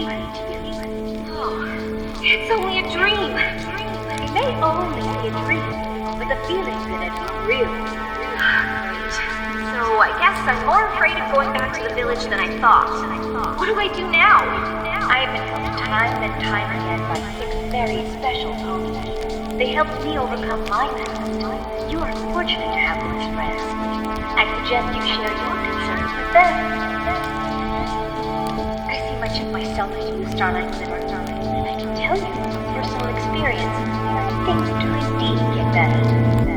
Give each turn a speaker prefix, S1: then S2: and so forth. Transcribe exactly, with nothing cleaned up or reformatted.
S1: deeply to you. Oh, it's only a dream. It may only be a dream, but the feelings in it are real. Great. So I guess I'm more afraid of going back to the village than I thought. What do I do now? I have been helped time and time again by six very special ponies. They helped me overcome my past. You are fortunate to have them as friends. I suggest you share your concerns with them. I see much of myself in you, Starlight Glimmer, and I can tell you from personal experience that things do indeed get better.